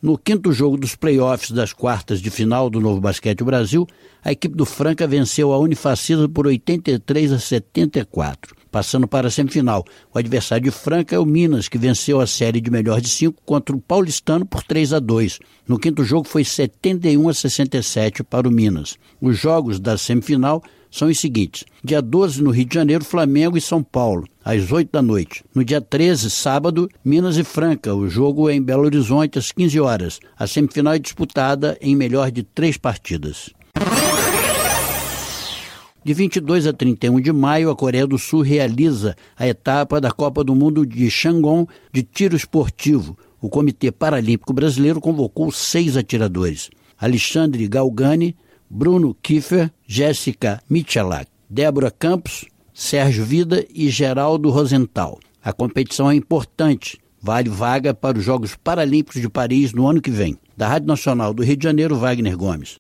No quinto jogo dos play-offs das quartas de final do Novo Basquete Brasil, a equipe do Franca venceu a Unifacisa por 83-74. Passando para a semifinal, o adversário de Franca é o Minas, que venceu a série de melhor de 5 contra o Paulistano por 3-2. No quinto jogo foi 71-67 para o Minas. Os jogos da semifinal são os seguintes: dia 12, no Rio de Janeiro, Flamengo e São Paulo, às 8 da noite. No dia 13, sábado, Minas e Franca. O jogo é em Belo Horizonte, às 15 horas. A semifinal é disputada em melhor de 3 partidas. De 22 a 31 de maio, a Coreia do Sul realiza a etapa da Copa do Mundo de Changwon de tiro esportivo. O Comitê Paralímpico Brasileiro convocou 6 atiradores: Alexandre Galgani, Bruno Kiefer, Jéssica Michalak, Débora Campos, Sérgio Vida e Geraldo Rosenthal. A competição é importante, vale vaga para os Jogos Paralímpicos de Paris no ano que vem. Da Rádio Nacional do Rio de Janeiro, Wagner Gomes.